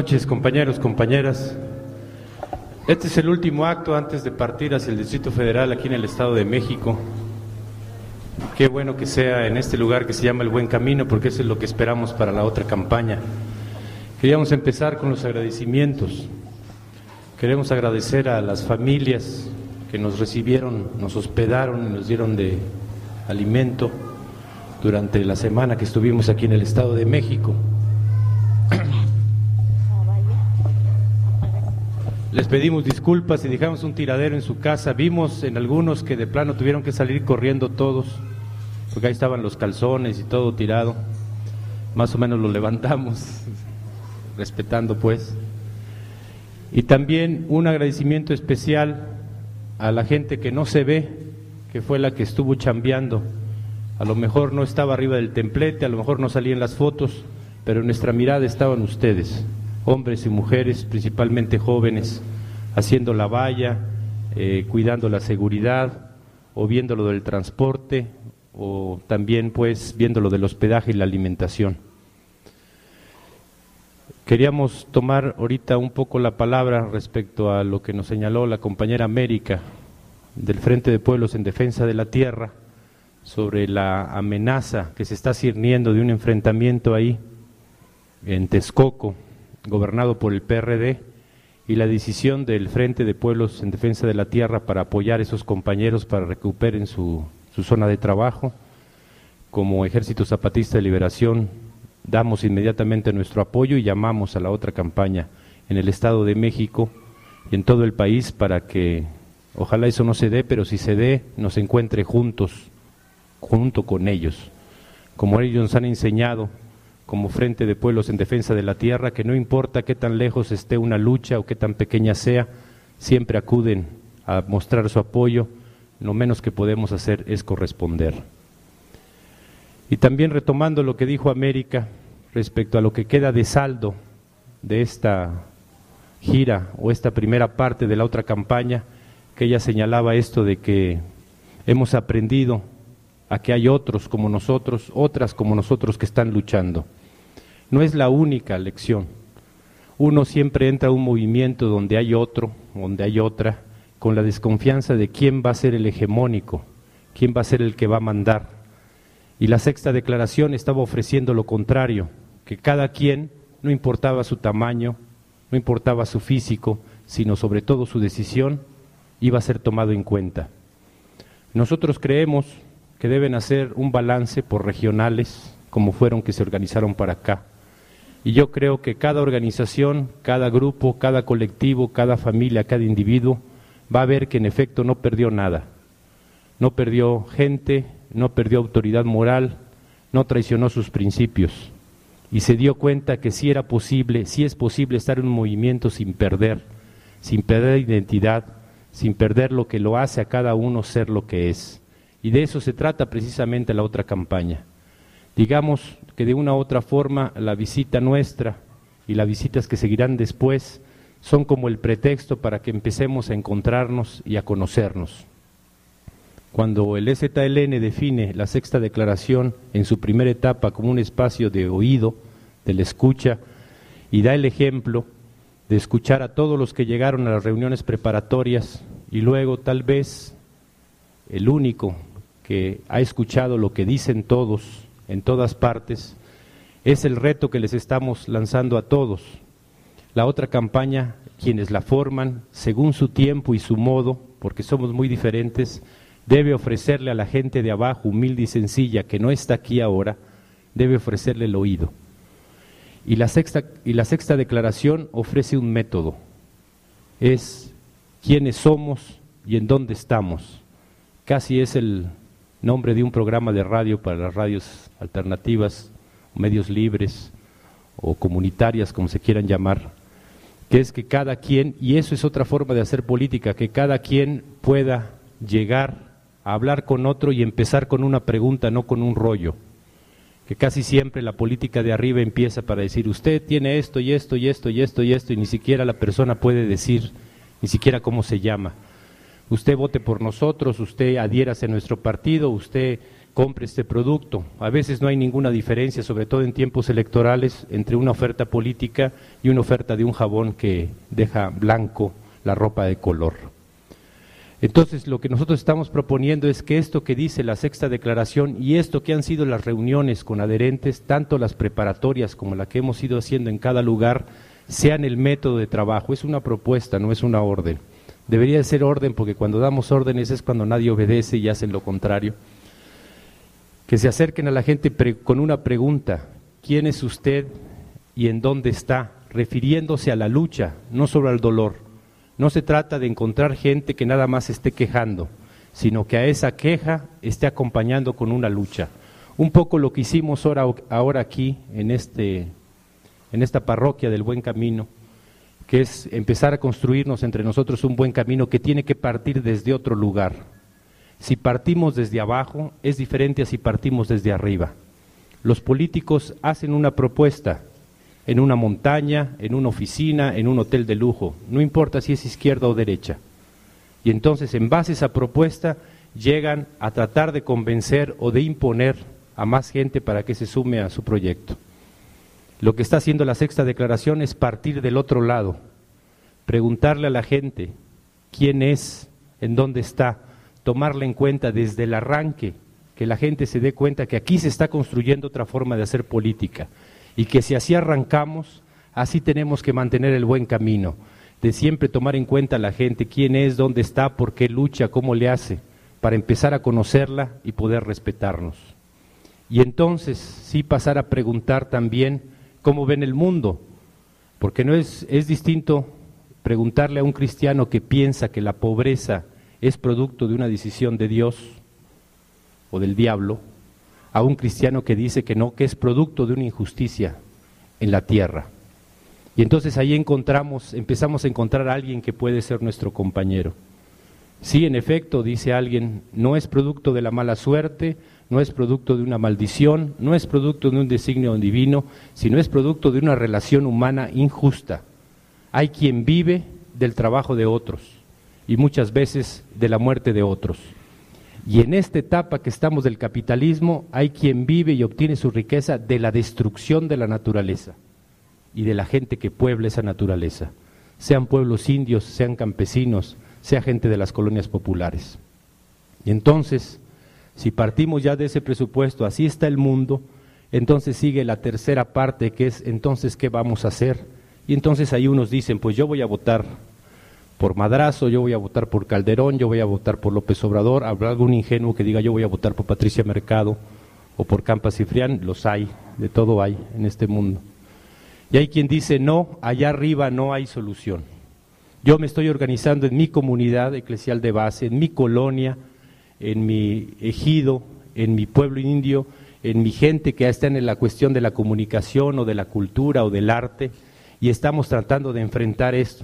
noches, compañeros, compañeras. Este es el último acto antes de partir hacia el Distrito Federal aquí en el Estado de México. Qué bueno que sea en este lugar que se llama El Buen Camino, porque eso es lo que esperamos para la otra campaña. Queríamos empezar con los agradecimientos. Queremos agradecer a las familias que nos recibieron, nos hospedaron y nos dieron de alimento durante la semana que estuvimos aquí en el Estado de México. Les pedimos disculpas y dejamos un tiradero en su casa. Vimos en algunos que de plano tuvieron que salir corriendo todos, porque ahí estaban los calzones y todo tirado. Más o menos lo levantamos, respetando pues. Y también un agradecimiento especial a la gente que no se ve, que fue la que estuvo chambeando. A lo mejor no estaba arriba del templete, a lo mejor no salían las fotos, pero en nuestra mirada estaban ustedes, hombres y mujeres, principalmente jóvenes, haciendo la valla, cuidando la seguridad, o viendo lo del transporte, o también pues viendo lo del hospedaje y la alimentación. Queríamos tomar ahorita un poco la palabra respecto a lo que nos señaló la compañera América del Frente de Pueblos en Defensa de la Tierra, sobre la amenaza que se está cirniendo de un enfrentamiento ahí en Texcoco, gobernado por el PRD, y la decisión del Frente de Pueblos en Defensa de la Tierra para apoyar a esos compañeros para recuperen su zona de trabajo. Como Ejército Zapatista de Liberación damos inmediatamente nuestro apoyo y llamamos a la otra campaña en el Estado de México y en todo el país para que ojalá eso no se dé, pero si se dé nos encuentre junto con ellos, como ellos nos han enseñado como Frente de Pueblos en Defensa de la Tierra, que no importa qué tan lejos esté una lucha o qué tan pequeña sea, siempre acuden a mostrar su apoyo. Lo menos que podemos hacer es corresponder. Y también retomando lo que dijo América respecto a lo que queda de saldo de esta gira o esta primera parte de la otra campaña, que ella señalaba esto de que hemos aprendido a que hay otros como nosotros, otras como nosotros que están luchando. No es la única lección. Uno siempre entra a un movimiento donde hay otro, donde hay otra, con la desconfianza de quién va a ser el hegemónico, quién va a ser el que va a mandar. Y la sexta declaración estaba ofreciendo lo contrario, que cada quien, no importaba su tamaño, no importaba su físico, sino sobre todo su decisión, iba a ser tomado en cuenta. Nosotros creemos que deben hacer un balance por regionales, como fueron que se organizaron para acá. Y yo creo que cada organización, cada grupo, cada colectivo, cada familia, cada individuo, va a ver que en efecto no perdió nada. No perdió gente, no perdió autoridad moral, no traicionó sus principios. Y se dio cuenta que sí era posible, sí es posible estar en un movimiento sin perder identidad, sin perder lo que lo hace a cada uno ser lo que es. Y de eso se trata precisamente la otra campaña. Digamos que de una u otra forma la visita nuestra y las visitas que seguirán después son como el pretexto para que empecemos a encontrarnos y a conocernos. Cuando el EZLN define la sexta declaración en su primera etapa como un espacio de oído, de la escucha, y da el ejemplo de escuchar a todos los que llegaron a las reuniones preparatorias y luego tal vez el único que ha escuchado lo que dicen todos en todas partes, es el reto que les estamos lanzando a todos. La otra campaña, quienes la forman, según su tiempo y su modo, porque somos muy diferentes, debe ofrecerle a la gente de abajo, humilde y sencilla, que no está aquí ahora, debe ofrecerle el oído. Y la sexta declaración ofrece un método, es quiénes somos y en dónde estamos. Casi es el nombre de un programa de radio para las radios alternativas, medios libres o comunitarias, como se quieran llamar, que es que cada quien, y eso es otra forma de hacer política, que cada quien pueda llegar a hablar con otro y empezar con una pregunta, no con un rollo, que casi siempre la política de arriba empieza para decir, usted tiene esto y esto y esto y esto y esto, y ni siquiera la persona puede decir, ni siquiera cómo se llama. Usted vote por nosotros, usted adhiérase a nuestro partido, usted compre este producto. A veces no hay ninguna diferencia, sobre todo en tiempos electorales, entre una oferta política y una oferta de un jabón que deja blanco la ropa de color. Entonces, lo que nosotros estamos proponiendo es que esto que dice la sexta declaración y esto que han sido las reuniones con adherentes, tanto las preparatorias como la que hemos ido haciendo en cada lugar, sean el método de trabajo. Es una propuesta, no es una orden. Debería de ser orden, porque cuando damos órdenes es cuando nadie obedece y hacen lo contrario. Que se acerquen a la gente con una pregunta: ¿quién es usted y en dónde está? Refiriéndose a la lucha, no solo al dolor. No se trata de encontrar gente que nada más esté quejando, sino que a esa queja esté acompañando con una lucha. Un poco lo que hicimos ahora aquí, en esta parroquia del Buen Camino, que es empezar a construirnos entre nosotros un buen camino que tiene que partir desde otro lugar. Si partimos desde abajo, es diferente a si partimos desde arriba. Los políticos hacen una propuesta en una montaña, en una oficina, en un hotel de lujo, no importa si es izquierda o derecha. Y entonces, en base a esa propuesta, llegan a tratar de convencer o de imponer a más gente para que se sume a su proyecto. Lo que está haciendo la sexta declaración es partir del otro lado, preguntarle a la gente quién es, en dónde está, tomarla en cuenta desde el arranque, que la gente se dé cuenta que aquí se está construyendo otra forma de hacer política y que si así arrancamos, así tenemos que mantener el buen camino, de siempre tomar en cuenta a la gente quién es, dónde está, por qué lucha, cómo le hace, para empezar a conocerla y poder respetarnos. Y entonces sí pasar a preguntar también cómo ven el mundo, porque no es distinto preguntarle a un cristiano que piensa que la pobreza es producto de una decisión de Dios o del diablo, a un cristiano que dice que no, que es producto de una injusticia en la tierra. Y entonces ahí empezamos a encontrar a alguien que puede ser nuestro compañero. Sí, en efecto, dice alguien, no es producto de la mala suerte, no es producto de una maldición, no es producto de un designio divino, sino es producto de una relación humana injusta. Hay quien vive del trabajo de otros y muchas veces de la muerte de otros. Y en esta etapa que estamos del capitalismo, hay quien vive y obtiene su riqueza de la destrucción de la naturaleza y de la gente que puebla esa naturaleza, sean pueblos indios, sean campesinos, sea gente de las colonias populares. Y entonces, si partimos ya de ese presupuesto, así está el mundo, entonces sigue la tercera parte, que es entonces ¿qué vamos a hacer? Y entonces ahí unos dicen, pues yo voy a votar por Madrazo, yo voy a votar por Calderón, yo voy a votar por López Obrador. Habrá algún ingenuo que diga yo voy a votar por Patricia Mercado o por Campa Cifrián. Los hay, de todo hay en este mundo. Y hay quien dice no, allá arriba no hay solución. Yo me estoy organizando en mi comunidad eclesial de base, en mi colonia, en mi ejido, en mi pueblo indio, en mi gente que está en la cuestión de la comunicación o de la cultura o del arte, y estamos tratando de enfrentar esto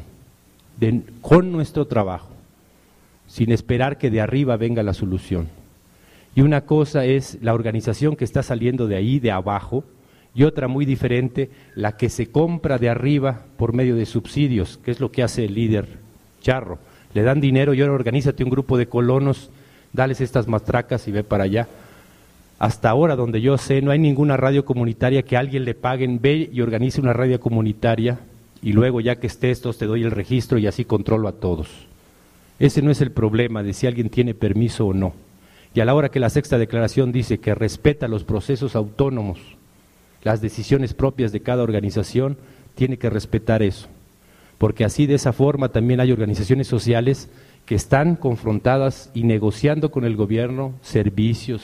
con nuestro trabajo, sin esperar que de arriba venga la solución. Y una cosa es la organización que está saliendo de ahí, de abajo, y otra muy diferente, la que se compra de arriba por medio de subsidios, que es lo que hace el líder charro. Le dan dinero y ahora organízate un grupo de colonos, dales estas matracas y ve para allá. Hasta ahora, donde yo sé, no hay ninguna radio comunitaria que a alguien le paguen, ve y organice una radio comunitaria y luego ya que esté esto te doy el registro y así controlo a todos. Ese no es el problema de si alguien tiene permiso o no. Y a la hora que la sexta declaración dice que respeta los procesos autónomos, las decisiones propias de cada organización, tiene que respetar eso. Porque así de esa forma también hay organizaciones sociales que están confrontadas y negociando con el gobierno servicios,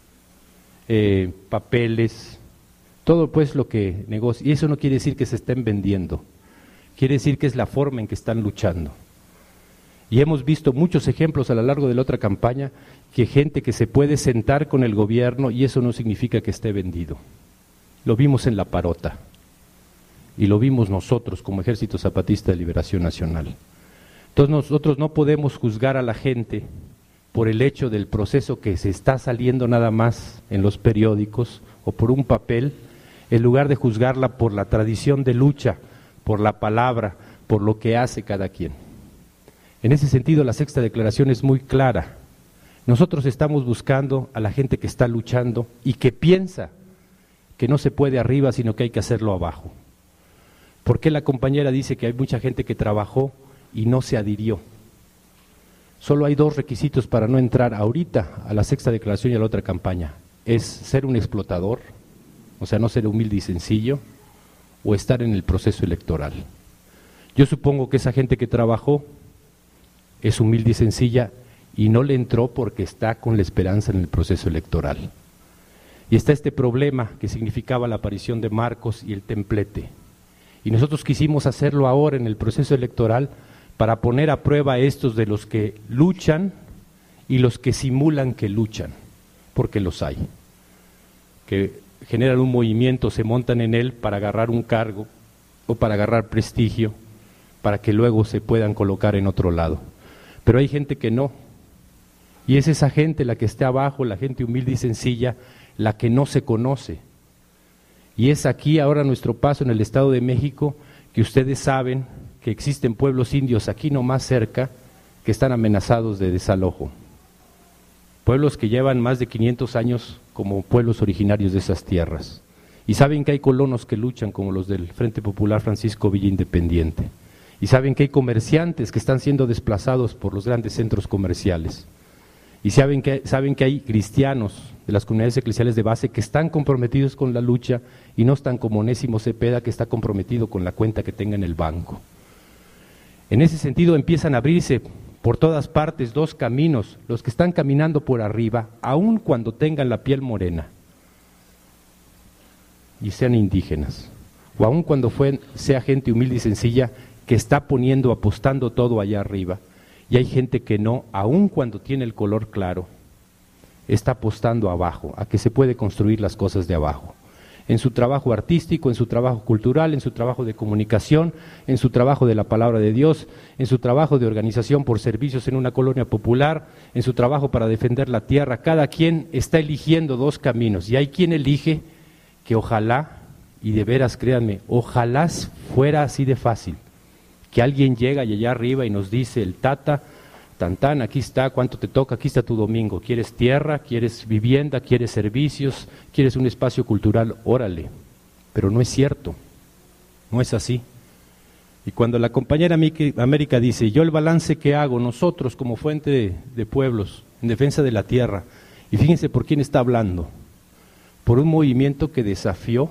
papeles, todo pues lo que negocia. Y eso no quiere decir que se estén vendiendo, quiere decir que es la forma en que están luchando. Y hemos visto muchos ejemplos a lo largo de la otra campaña que gente que se puede sentar con el gobierno y eso no significa que esté vendido. Lo vimos en La Parota y lo vimos nosotros como Ejército Zapatista de Liberación Nacional. Entonces nosotros no podemos juzgar a la gente por el hecho del proceso que se está saliendo nada más en los periódicos o por un papel, en lugar de juzgarla por la tradición de lucha, por la palabra, por lo que hace cada quien. En ese sentido, la sexta declaración es muy clara. Nosotros estamos buscando a la gente que está luchando y que piensa que no se puede arriba, sino que hay que hacerlo abajo. ¿Por qué la compañera dice que hay mucha gente que trabajó y no se adhirió? Solo hay dos requisitos para no entrar ahorita a la sexta declaración y a la otra campaña. Es ser un explotador, o sea, no ser humilde y sencillo, o estar en el proceso electoral. Yo supongo que esa gente que trabajó es humilde y sencilla y no le entró porque está con la esperanza en el proceso electoral. Y está este problema que significaba la aparición de Marcos y el templete. Y nosotros quisimos hacerlo ahora en el proceso electoral para poner a prueba a estos de los que luchan y los que simulan que luchan, porque los hay, que generan un movimiento, se montan en él para agarrar un cargo o para agarrar prestigio, para que luego se puedan colocar en otro lado. Pero hay gente que no, y es esa gente la que está abajo, la gente humilde y sencilla, la que no se conoce. Y es aquí ahora nuestro paso en el Estado de México, que ustedes saben que existen pueblos indios aquí nomás cerca que están amenazados de desalojo. Pueblos que llevan más de 500 años como pueblos originarios de esas tierras. Y saben que hay colonos que luchan como los del Frente Popular Francisco Villa Independiente. Y saben que hay comerciantes que están siendo desplazados por los grandes centros comerciales. Y saben que hay cristianos de las comunidades eclesiales de base que están comprometidos con la lucha y no están como Onésimo Cepeda, que está comprometido con la cuenta que tenga en el banco. En ese sentido empiezan a abrirse por todas partes dos caminos, los que están caminando por arriba, aun cuando tengan la piel morena y sean indígenas, o aun cuando sea gente humilde y sencilla que está apostando todo allá arriba. Y hay gente que no, aun cuando tiene el color claro, está apostando abajo, a que se puede construir las cosas de abajo. En su trabajo artístico, en su trabajo cultural, en su trabajo de comunicación, en su trabajo de la palabra de Dios, en su trabajo de organización por servicios en una colonia popular, en su trabajo para defender la tierra. Cada quien está eligiendo dos caminos y hay quien elige que ojalá, y de veras créanme, ojalá fuera así de fácil, que alguien llega y allá arriba y nos dice, el Tata, Tantán, aquí está, ¿cuánto te toca? Aquí está tu domingo. ¿Quieres tierra? ¿Quieres vivienda? ¿Quieres servicios? ¿Quieres un espacio cultural? Órale. Pero no es cierto, no es así. Y cuando la compañera América dice, yo el balance que hago nosotros como fuente de pueblos en defensa de la tierra, y fíjense por quién está hablando, por un movimiento que desafió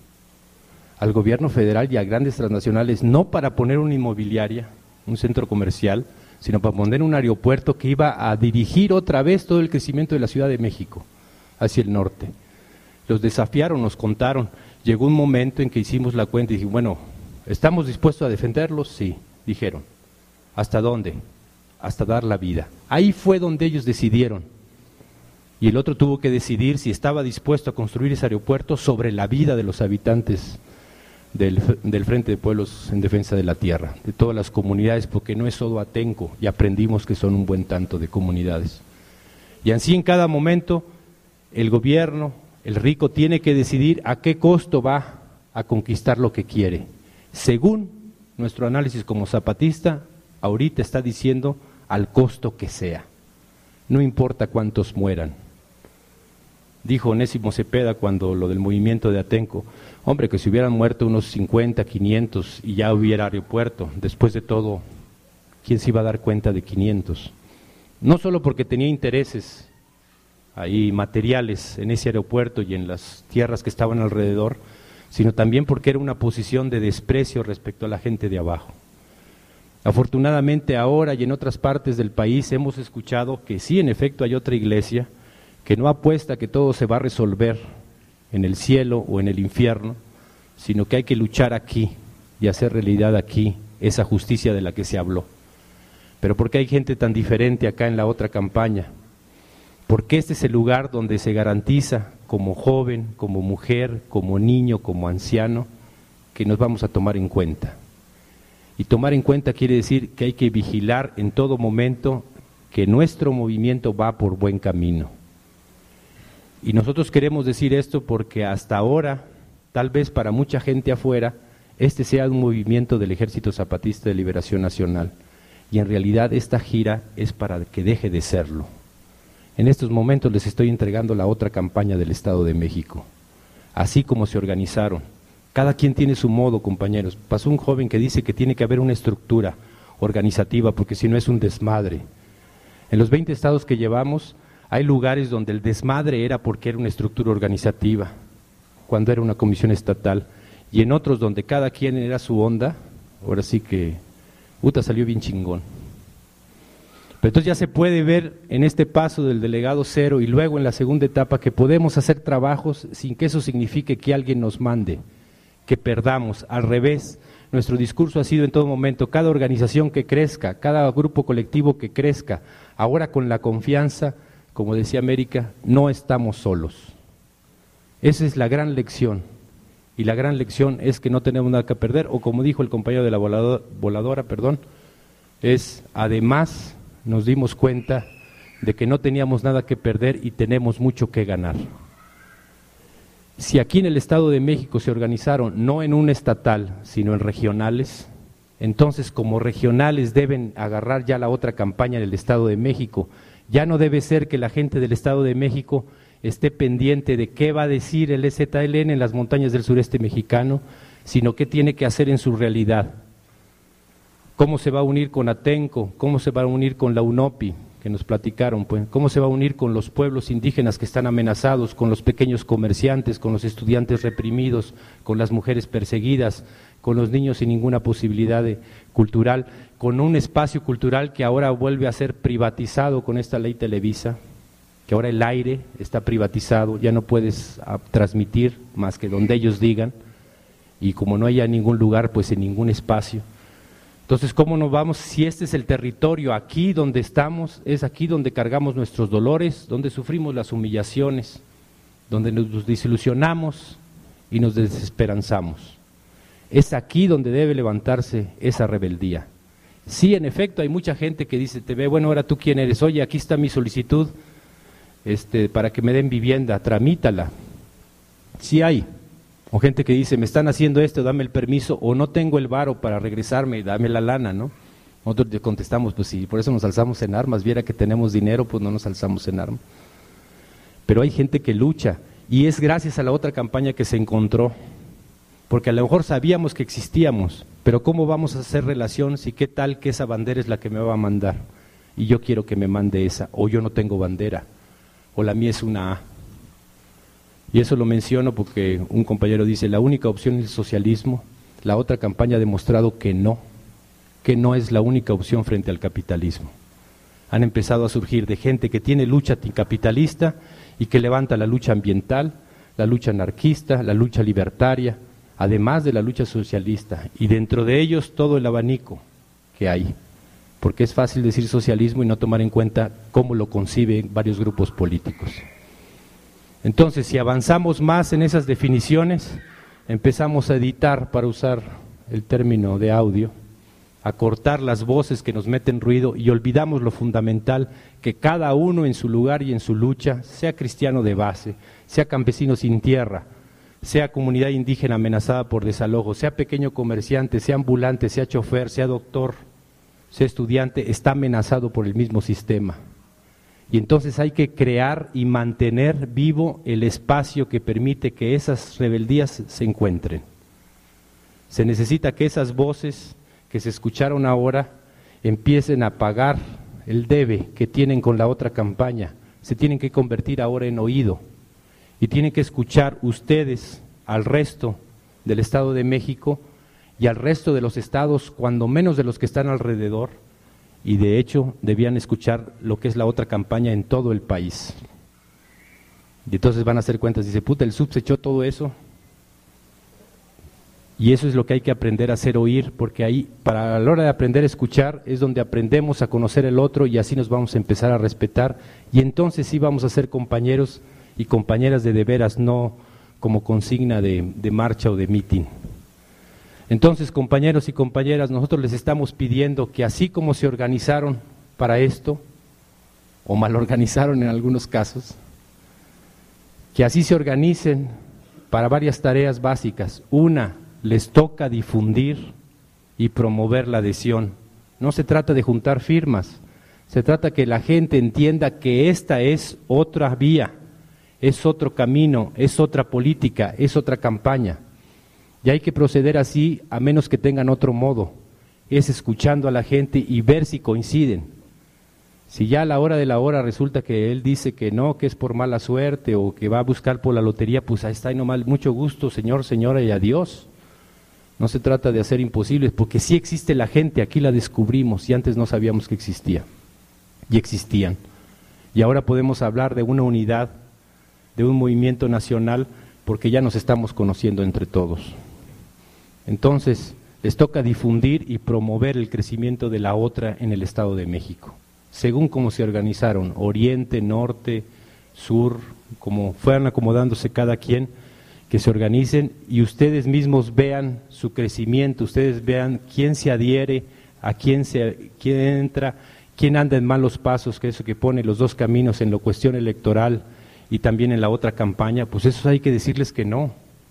al gobierno federal y a grandes transnacionales, no para poner una inmobiliaria, un centro comercial, sino para poner un aeropuerto que iba a dirigir otra vez todo el crecimiento de la Ciudad de México hacia el norte. Los desafiaron, nos contaron, llegó un momento en que hicimos la cuenta y dije, bueno, ¿estamos dispuestos a defenderlos? Sí, dijeron. ¿Hasta dónde? Hasta dar la vida. Ahí fue donde ellos decidieron. Y el otro tuvo que decidir si estaba dispuesto a construir ese aeropuerto sobre la vida de los habitantes del Frente de Pueblos en Defensa de la Tierra, de todas las comunidades, porque no es solo Atenco, y aprendimos que son un buen tanto de comunidades. Y así en cada momento el gobierno, el rico, tiene que decidir a qué costo va a conquistar lo que quiere. Según nuestro análisis como zapatista, ahorita está diciendo al costo que sea, no importa cuántos mueran. Dijo Onésimo Cepeda cuando lo del movimiento de Atenco, hombre, que si hubieran muerto unos 50, 500 y ya hubiera aeropuerto, después de todo, ¿quién se iba a dar cuenta de 500? No solo porque tenía intereses ahí materiales en ese aeropuerto y en las tierras que estaban alrededor, sino también porque era una posición de desprecio respecto a la gente de abajo. Afortunadamente ahora y en otras partes del país hemos escuchado que sí, en efecto, hay otra iglesia que no apuesta que todo se va a resolver en el cielo o en el infierno, sino que hay que luchar aquí y hacer realidad aquí esa justicia de la que se habló. Pero ¿por qué hay gente tan diferente acá en la otra campaña? Porque este es el lugar donde se garantiza como joven, como mujer, como niño, como anciano, que nos vamos a tomar en cuenta. Y tomar en cuenta quiere decir que hay que vigilar en todo momento que nuestro movimiento va por buen camino. Y nosotros queremos decir esto porque hasta ahora, tal vez para mucha gente afuera, este sea un movimiento del Ejército Zapatista de Liberación Nacional. Y en realidad esta gira es para que deje de serlo. En estos momentos les estoy entregando la otra campaña del Estado de México, así como se organizaron. Cada quien tiene su modo, compañeros. Pasó un joven que dice que tiene que haber una estructura organizativa, porque si no es un desmadre. En los 20 estados que llevamos, hay lugares donde el desmadre era porque era una estructura organizativa, cuando era una comisión estatal, y en otros donde cada quien era su onda, ahora sí que salió bien chingón. Pero entonces ya se puede ver en este paso del delegado cero y luego en la segunda etapa que podemos hacer trabajos sin que eso signifique que alguien nos mande, que perdamos. Al revés, nuestro discurso ha sido en todo momento, cada organización que crezca, cada grupo colectivo que crezca, ahora con la confianza, como decía América, no estamos solos. Esa es la gran lección, y la gran lección es que no tenemos nada que perder, o como dijo el compañero de la voladora, es además nos dimos cuenta de que no teníamos nada que perder y tenemos mucho que ganar. Si aquí en el Estado de México se organizaron, no en un estatal, sino en regionales, entonces como regionales deben agarrar ya la otra campaña del Estado de México. Ya no debe ser que la gente del Estado de México esté pendiente de qué va a decir el EZLN en las montañas del sureste mexicano, sino qué tiene que hacer en su realidad. Cómo se va a unir con Atenco, cómo se va a unir con la UNOPI, que nos platicaron, pues, cómo se va a unir con los pueblos indígenas que están amenazados, con los pequeños comerciantes, con los estudiantes reprimidos, con las mujeres perseguidas, con los niños sin ninguna posibilidad cultural, con un espacio cultural que ahora vuelve a ser privatizado con esta ley Televisa, que ahora el aire está privatizado, ya no puedes transmitir más que donde ellos digan, y como no haya ningún lugar, pues en ningún espacio. Entonces, ¿cómo nos vamos? Si este es el territorio, aquí donde estamos, es aquí donde cargamos nuestros dolores, donde sufrimos las humillaciones, donde nos desilusionamos y nos desesperanzamos. Es aquí donde debe levantarse esa rebeldía. Sí, en efecto, hay mucha gente que dice, te ve, bueno, ahora tú quién eres, oye, aquí está mi solicitud para que me den vivienda, tramítala. Sí hay. O gente que dice, me están haciendo esto, dame el permiso, o no tengo el varo para regresarme, dame la lana, ¿no? Nosotros le contestamos, pues sí, por eso nos alzamos en armas, viera que tenemos dinero, pues no nos alzamos en armas. Pero hay gente que lucha, y es gracias a la otra campaña que se encontró, porque a lo mejor sabíamos que existíamos, pero ¿cómo vamos a hacer relación si qué tal que esa bandera es la que me va a mandar? Y yo quiero que me mande esa, o yo no tengo bandera, o la mía es una A. Y eso lo menciono porque un compañero dice, la única opción es el socialismo. La otra campaña ha demostrado que no es la única opción frente al capitalismo. Han empezado a surgir de gente que tiene lucha anticapitalista y que levanta la lucha ambiental, la lucha anarquista, la lucha libertaria, además de la lucha socialista. Y dentro de ellos todo el abanico que hay. Porque es fácil decir socialismo y no tomar en cuenta cómo lo conciben varios grupos políticos. Entonces, si avanzamos más en esas definiciones, empezamos a editar, para usar el término de audio, a cortar las voces que nos meten ruido y olvidamos lo fundamental, que cada uno en su lugar y en su lucha, sea cristiano de base, sea campesino sin tierra, sea comunidad indígena amenazada por desalojo, sea pequeño comerciante, sea ambulante, sea chofer, sea doctor, sea estudiante, está amenazado por el mismo sistema. Y entonces hay que crear y mantener vivo el espacio que permite que esas rebeldías se encuentren. Se necesita que esas voces que se escucharon ahora empiecen a pagar el debe que tienen con la otra campaña, se tienen que convertir ahora en oído y tienen que escuchar ustedes al resto del Estado de México y al resto de los estados, cuando menos de los que están alrededor, y de hecho debían escuchar lo que es la otra campaña en todo el país. Y entonces van a hacer cuentas, dice, puta, el sub se echó todo eso. Y eso es lo que hay que aprender a hacer oír, porque ahí, para la hora de aprender a escuchar, es donde aprendemos a conocer el otro y así nos vamos a empezar a respetar. Y entonces sí vamos a ser compañeros y compañeras de veras, no como consigna de marcha o de mitin. Entonces, compañeros y compañeras, nosotros les estamos pidiendo que así como se organizaron para esto, o mal organizaron en algunos casos, que así se organicen para varias tareas básicas. Una, les toca difundir y promover la adhesión. No se trata de juntar firmas, Se trata que la gente entienda que esta es otra vía, es otro camino, es otra política, es otra campaña. Y hay que proceder así a menos que tengan otro modo, es escuchando a la gente y ver si coinciden. Si ya a la hora de la hora resulta que él dice que no, que es por mala suerte o que va a buscar por la lotería, pues ahí está, y nomás, mucho gusto, señor, señora, y adiós. No se trata de hacer imposibles, porque sí existe la gente, aquí la descubrimos y antes no sabíamos que existía, y existían. Y ahora podemos hablar de una unidad, de un movimiento nacional, porque ya nos estamos conociendo entre todos. Entonces, les toca difundir y promover el crecimiento de la otra en el Estado de México, según cómo se organizaron, oriente, norte, sur, como fueran acomodándose cada quien, que se organicen y ustedes mismos vean su crecimiento, ustedes vean quién se adhiere, a quién entra, quién anda en malos pasos, que eso que pone los dos caminos en la cuestión electoral y también en la otra campaña, pues eso hay que decirles que no.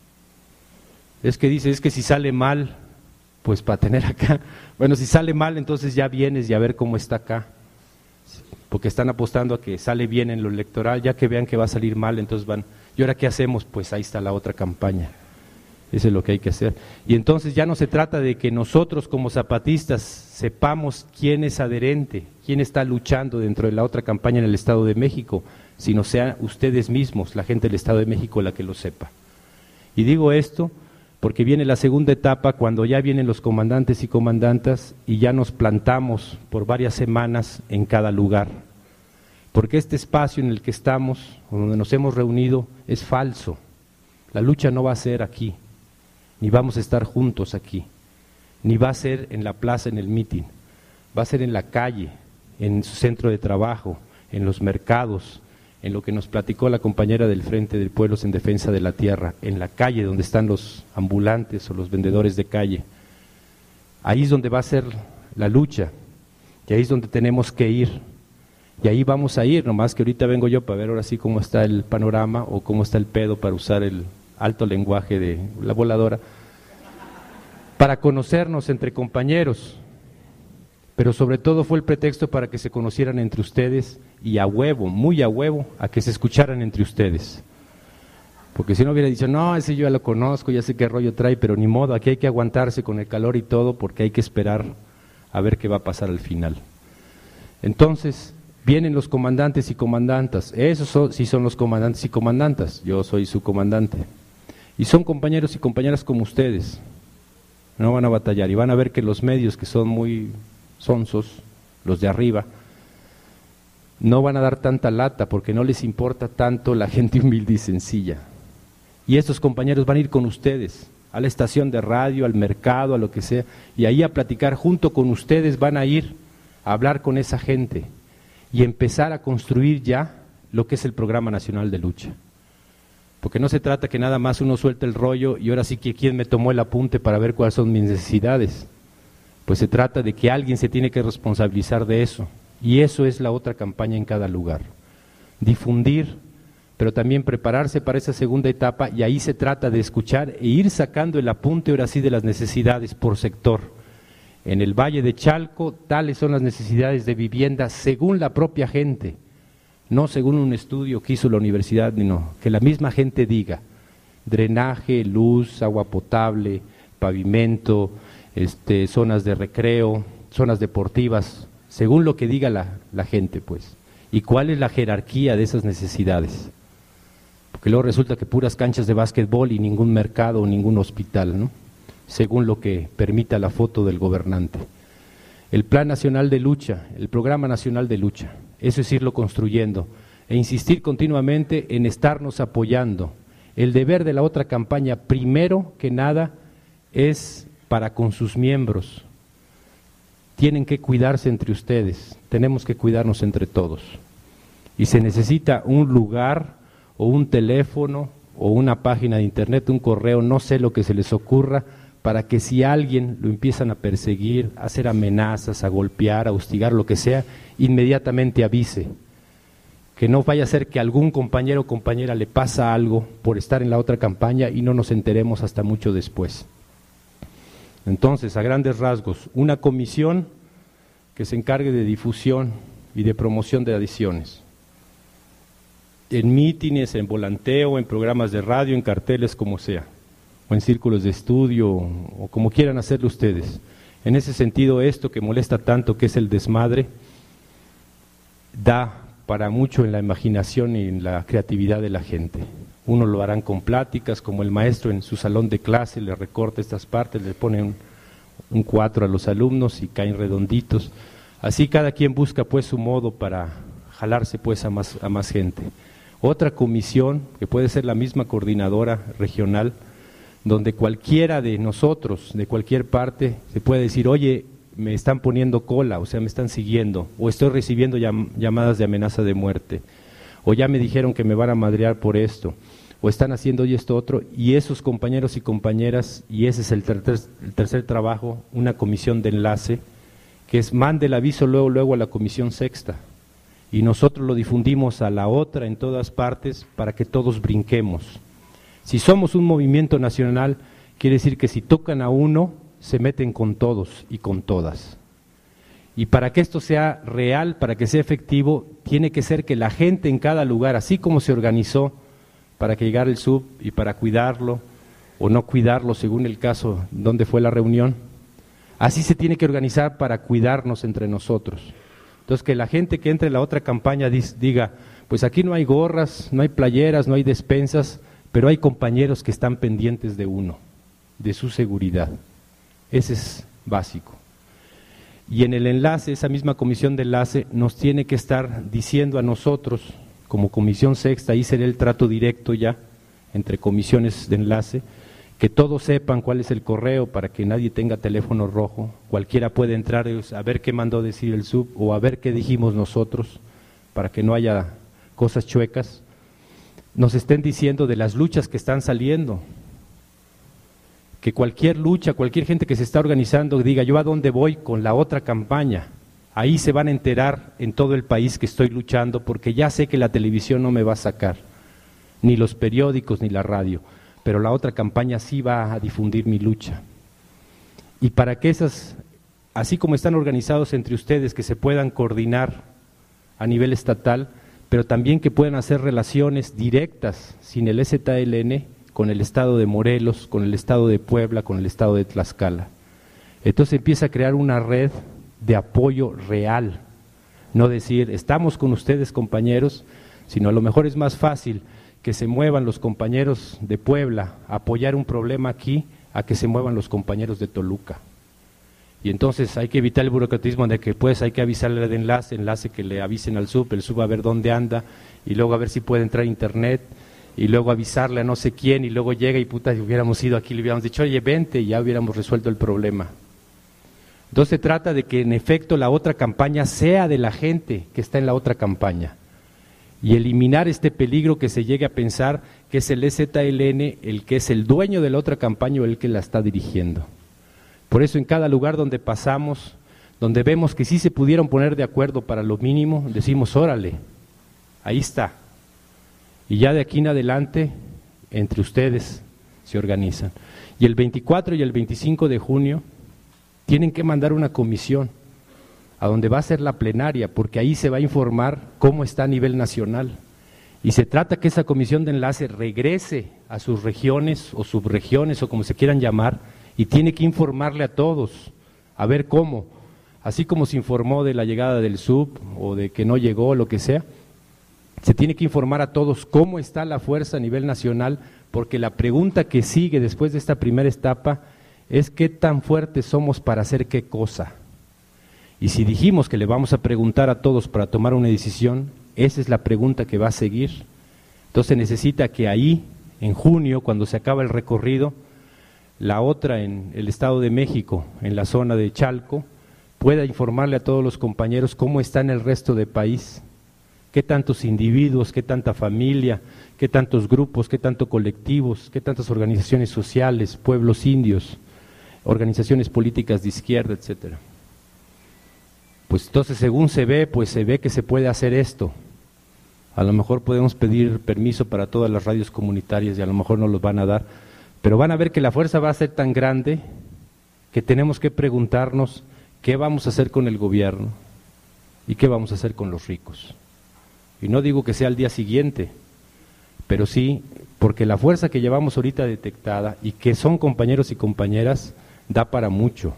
Es que dice, es que si sale mal, pues para tener acá, bueno, si sale mal entonces ya vienes y a ver cómo está acá, porque están apostando a que sale bien en lo electoral, ya que vean que va a salir mal, entonces van, ¿y ahora qué hacemos? Pues ahí está la otra campaña, eso es lo que hay que hacer. Y entonces ya no se trata de que nosotros como zapatistas sepamos quién es adherente, quién está luchando dentro de la otra campaña en el Estado de México, sino sean ustedes mismos, la gente del Estado de México, la que lo sepa. Y digo esto porque viene la segunda etapa, cuando ya vienen los comandantes y comandantas y ya nos plantamos por varias semanas en cada lugar. Porque este espacio en el que estamos, donde nos hemos reunido, es falso. La lucha no va a ser aquí, ni vamos a estar juntos aquí, ni va a ser en la plaza, en el mitin, va a ser en la calle, en su centro de trabajo, en los mercados, en lo que nos platicó la compañera del Frente de Pueblos en Defensa de la Tierra, en la calle donde están los ambulantes o los vendedores de calle. Ahí es donde va a ser la lucha, y ahí es donde tenemos que ir, y ahí vamos a ir, nomás que ahorita vengo yo para ver ahora sí cómo está el panorama o cómo está el pedo, para usar el alto lenguaje de la voladora, para conocernos entre compañeros. Pero sobre todo fue el pretexto para que se conocieran entre ustedes y a huevo, muy a huevo, a que se escucharan entre ustedes. Porque si no hubiera dicho, no, ese yo ya lo conozco, ya sé qué rollo trae, pero ni modo, aquí hay que aguantarse con el calor y todo porque hay que esperar a ver qué va a pasar al final. Entonces, vienen los comandantes y comandantas, esos sí son los comandantes y comandantas, yo soy su comandante. Y son compañeros y compañeras como ustedes, no van a batallar y van a ver que los medios que son muy sonsos, los de arriba, no van a dar tanta lata porque no les importa tanto la gente humilde y sencilla. Y estos compañeros van a ir con ustedes a la estación de radio, al mercado, a lo que sea, y ahí a platicar junto con ustedes, van a ir a hablar con esa gente y empezar a construir ya lo que es el Programa Nacional de Lucha. Porque no se trata que nada más uno suelte el rollo y ahora sí que quién me tomó el apunte para ver cuáles son mis necesidades. Pues se trata de que alguien se tiene que responsabilizar de eso, y eso es la otra campaña en cada lugar. Difundir, pero también prepararse para esa segunda etapa, y ahí se trata de escuchar e ir sacando el apunte ahora sí de las necesidades por sector. En el Valle de Chalco, tales son las necesidades de vivienda según la propia gente, no según un estudio que hizo la universidad, no, que la misma gente diga, drenaje, luz, agua potable, pavimento, zonas de recreo, zonas deportivas, según lo que diga la gente, pues. ¿Y cuál es la jerarquía de esas necesidades? Porque luego resulta que puras canchas de básquetbol y ningún mercado o ningún hospital, ¿no? Según lo que permita la foto del gobernante. El Plan Nacional de Lucha, el Programa Nacional de Lucha, eso es irlo construyendo e insistir continuamente en estarnos apoyando. El deber de la otra campaña, primero que nada, es para con sus miembros. Tienen que cuidarse entre ustedes, tenemos que cuidarnos entre todos. Y se necesita un lugar o un teléfono o una página de internet, un correo, no sé lo que se les ocurra, para que si alguien lo empiezan a perseguir, a hacer amenazas, a golpear, a hostigar, lo que sea, inmediatamente avise. Que no vaya a ser que algún compañero o compañera le pasa algo por estar en la otra campaña y no nos enteremos hasta mucho después. Entonces, a grandes rasgos, una comisión que se encargue de difusión, y de promoción de adhesiones. En mítines, en volanteo, en programas de radio, en carteles, como sea, o en círculos de estudio, o como quieran hacerlo ustedes. En ese sentido, esto que molesta tanto, que es el desmadre, da para mucho en la imaginación y en la creatividad de la gente. Uno lo harán con pláticas, como el maestro en su salón de clase le recorta estas partes, le pone un 4 a los alumnos y caen redonditos. Así cada quien busca pues su modo para jalarse pues a más gente. Otra comisión, que puede ser la misma coordinadora regional, donde cualquiera de nosotros, de cualquier parte, se puede decir, oye, me están poniendo cola, o sea, me están siguiendo, o estoy recibiendo llamadas de amenaza de muerte, o ya me dijeron que me van a madrear por esto, o están haciendo hoy esto otro, y esos compañeros y compañeras, y ese es el tercer trabajo, una comisión de enlace, que es mande el aviso luego a la comisión sexta, y nosotros lo difundimos a la otra en todas partes para que todos brinquemos. Si somos un movimiento nacional, quiere decir que si tocan a uno, se meten con todos y con todas. Y para que esto sea real, para que sea efectivo, tiene que ser que la gente en cada lugar, así como se organizó para que llegara el SUB y para cuidarlo o no cuidarlo según el caso donde fue la reunión, así se tiene que organizar para cuidarnos entre nosotros. Entonces que la gente que entre en la otra campaña diga, pues aquí no hay gorras, no hay playeras, no hay despensas, pero hay compañeros que están pendientes de uno, de su seguridad. Ese es básico. Y en el enlace, esa misma comisión de enlace nos tiene que estar diciendo a nosotros, como comisión sexta, ahí será el trato directo ya, entre comisiones de enlace, que todos sepan cuál es el correo para que nadie tenga teléfono rojo, cualquiera puede entrar a ver qué mandó decir el SUB o a ver qué dijimos nosotros, para que no haya cosas chuecas, nos estén diciendo de las luchas que están saliendo, que cualquier lucha, cualquier gente que se está organizando diga yo a dónde voy con la otra campaña, ahí se van a enterar en todo el país que estoy luchando porque ya sé que la televisión no me va a sacar, ni los periódicos ni la radio, pero la otra campaña sí va a difundir mi lucha. Y para que esas, así como están organizados entre ustedes, que se puedan coordinar a nivel estatal, pero también que puedan hacer relaciones directas sin el EZLN con el estado de Morelos, con el estado de Puebla, con el estado de Tlaxcala. Entonces empieza a crear una red de apoyo real, no decir estamos con ustedes compañeros, sino a lo mejor es más fácil que se muevan los compañeros de Puebla a apoyar un problema aquí, a que se muevan los compañeros de Toluca. Y entonces hay que evitar el burocratismo de que pues hay que avisarle de enlace que le avisen al SUB, el SUB a ver dónde anda, y luego a ver si puede entrar a internet, y luego avisarle a no sé quién, y luego llega y puta, si hubiéramos ido aquí le hubiéramos dicho, oye, vente, y ya hubiéramos resuelto el problema. Entonces se trata de que en efecto la otra campaña sea de la gente que está en la otra campaña, y eliminar este peligro que se llegue a pensar que es el EZLN el que es el dueño de la otra campaña o el que la está dirigiendo. Por eso en cada lugar donde pasamos, donde vemos que sí se pudieron poner de acuerdo para lo mínimo, decimos, órale, ahí está. Y ya de aquí en adelante, entre ustedes se organizan. Y el 24 y el 25 de junio tienen que mandar una comisión a donde va a ser la plenaria, porque ahí se va a informar cómo está a nivel nacional. Y se trata que esa comisión de enlace regrese a sus regiones o subregiones o como se quieran llamar, y tiene que informarle a todos, a ver cómo, así como se informó de la llegada del SUB o de que no llegó, lo que sea, se tiene que informar a todos cómo está la fuerza a nivel nacional, porque la pregunta que sigue después de esta primera etapa es qué tan fuertes somos para hacer qué cosa. Y si dijimos que le vamos a preguntar a todos para tomar una decisión, esa es la pregunta que va a seguir. Entonces necesita que ahí, en junio, cuando se acaba el recorrido, la otra en el Estado de México, en la zona de Chalco, pueda informarle a todos los compañeros cómo está en el resto del país, qué tantos individuos, qué tanta familia, qué tantos grupos, qué tantos colectivos, qué tantas organizaciones sociales, pueblos indios, organizaciones políticas de izquierda, etcétera. Pues entonces según se ve, pues se ve que se puede hacer esto. A lo mejor podemos pedir permiso para todas las radios comunitarias y a lo mejor no los van a dar, pero van a ver que la fuerza va a ser tan grande que tenemos que preguntarnos qué vamos a hacer con el gobierno, ¿Y qué vamos a hacer con los ricos? Y no digo que sea al día siguiente, pero sí, porque la fuerza que llevamos ahorita detectada y que son compañeros y compañeras, da para mucho,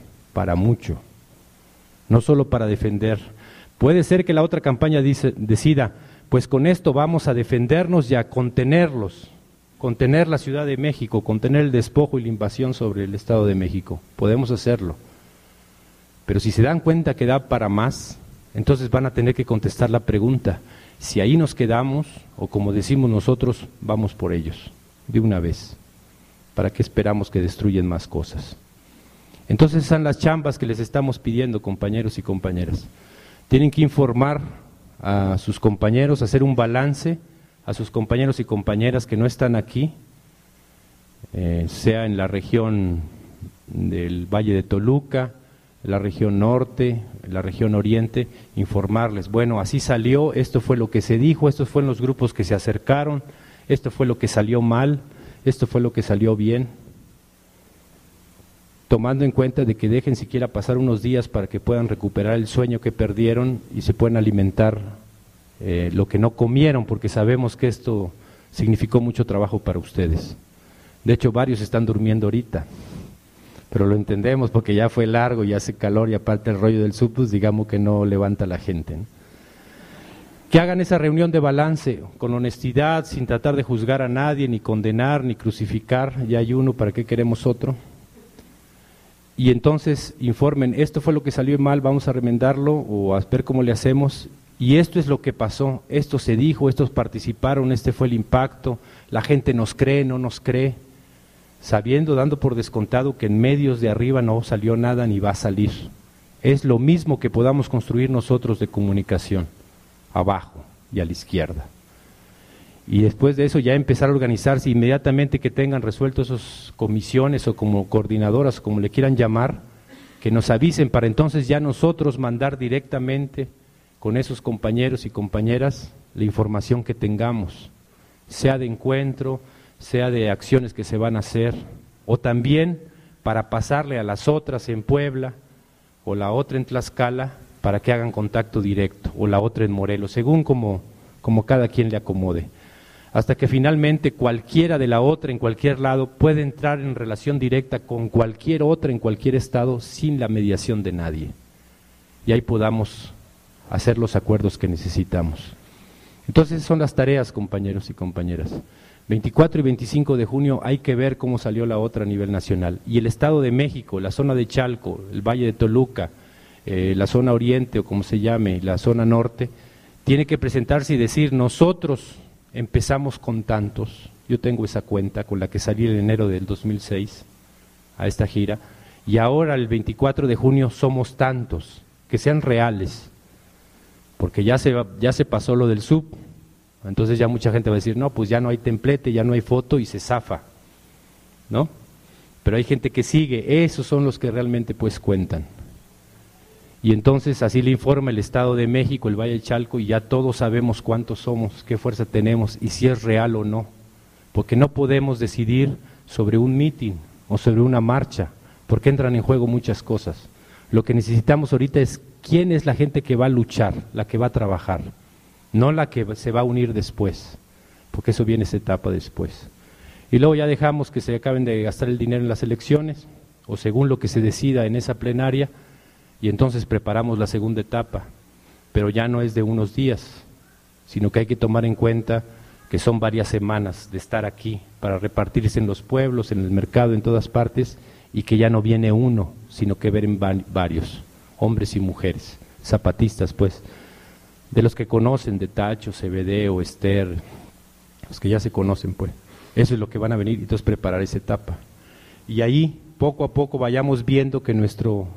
no solo para defender. Puede ser que la otra campaña decida, pues con esto vamos a defendernos y a contenerlos, contener la Ciudad de México, contener el despojo y la invasión sobre el Estado de México. Podemos hacerlo. Pero si se dan cuenta que da para más, entonces van a tener que contestar la pregunta, si ahí nos quedamos, o como decimos nosotros, vamos por ellos, de una vez. ¿Para qué esperamos que destruyan más cosas? Entonces esas son las chambas que les estamos pidiendo, compañeros y compañeras. Tienen que informar a sus compañeros, hacer un balance a sus compañeros y compañeras que no están aquí, sea en la región del Valle de Toluca, la región norte, la región oriente, informarles, bueno, así salió, esto fue lo que se dijo, estos fueron los grupos que se acercaron, esto fue lo que salió mal, esto fue lo que salió bien, tomando en cuenta de que dejen siquiera pasar unos días para que puedan recuperar el sueño que perdieron y se puedan alimentar lo que no comieron, porque sabemos que esto significó mucho trabajo para ustedes. De hecho, varios están durmiendo ahorita, pero lo entendemos porque ya fue largo y hace calor y aparte el rollo del sub, pues digamos que no levanta a la gente, ¿no? Que hagan esa reunión de balance con honestidad, sin tratar de juzgar a nadie, ni condenar, ni crucificar, ya hay uno, ¿para qué queremos otro? Y entonces informen, esto fue lo que salió mal, vamos a remendarlo o a ver cómo le hacemos, y esto es lo que pasó, esto se dijo, estos participaron, este fue el impacto, la gente nos cree, no nos cree, sabiendo, dando por descontado que en medios de arriba no salió nada ni va a salir. Es lo mismo que podamos construir nosotros de comunicación, abajo y a la izquierda. Y después de eso ya empezar a organizarse inmediatamente que tengan resueltos esas comisiones o como coordinadoras, como le quieran llamar, que nos avisen para entonces ya nosotros mandar directamente con esos compañeros y compañeras la información que tengamos, sea de encuentro, sea de acciones que se van a hacer, o también para pasarle a las otras en Puebla, o la otra en Tlaxcala, para que hagan contacto directo, o la otra en Morelos, según como cada quien le acomode. Hasta que finalmente cualquiera de la otra en cualquier lado puede entrar en relación directa con cualquier otra en cualquier estado sin la mediación de nadie. Y ahí podamos hacer los acuerdos que necesitamos. Entonces son las tareas, compañeros y compañeras. 24 y 25 de junio hay que ver cómo salió la otra a nivel nacional. Y el Estado de México, la zona de Chalco, el Valle de Toluca, la zona oriente o como se llame, la zona norte, tiene que presentarse y decir, nosotros empezamos con tantos, yo tengo esa cuenta con la que salí en enero del 2006 a esta gira, y ahora el 24 de junio somos tantos, que sean reales, porque ya se pasó lo del sub, entonces ya mucha gente va a decir, no, pues ya no hay templete, ya no hay foto y se zafa, ¿no? Pero hay gente que sigue, esos son los que realmente pues cuentan. Y entonces así le informa el Estado de México, el Valle de Chalco, y ya todos sabemos cuántos somos, qué fuerza tenemos y si es real o no. Porque no podemos decidir sobre un mitin o sobre una marcha, porque entran en juego muchas cosas. Lo que necesitamos ahorita es quién es la gente que va a luchar, la que va a trabajar, no la que se va a unir después, porque eso viene esa etapa después. Y luego ya dejamos que se acaben de gastar el dinero en las elecciones, o según lo que se decida en esa plenaria, y entonces preparamos la segunda etapa, pero ya no es de unos días, sino que hay que tomar en cuenta que son varias semanas de estar aquí para repartirse en los pueblos, en el mercado, en todas partes, y que ya no viene uno, sino que vienen varios, hombres y mujeres, zapatistas pues, de los que conocen, de Tacho, CBD o Esther, los que ya se conocen pues, eso es lo que van a venir, y entonces preparar esa etapa. Y ahí, poco a poco, vayamos viendo que nuestro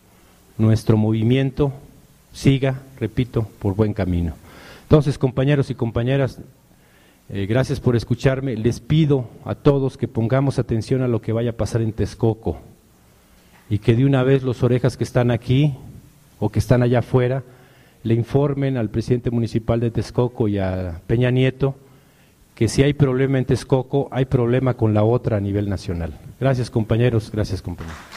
movimiento siga, repito, por buen camino. Entonces, compañeros y compañeras, gracias por escucharme. Les pido a todos que pongamos atención a lo que vaya a pasar en Texcoco y que de una vez los orejas que están aquí o que están allá afuera le informen al presidente municipal de Texcoco y a Peña Nieto que si hay problema en Texcoco, hay problema con la otra a nivel nacional. Gracias, compañeros. Gracias, compañeros.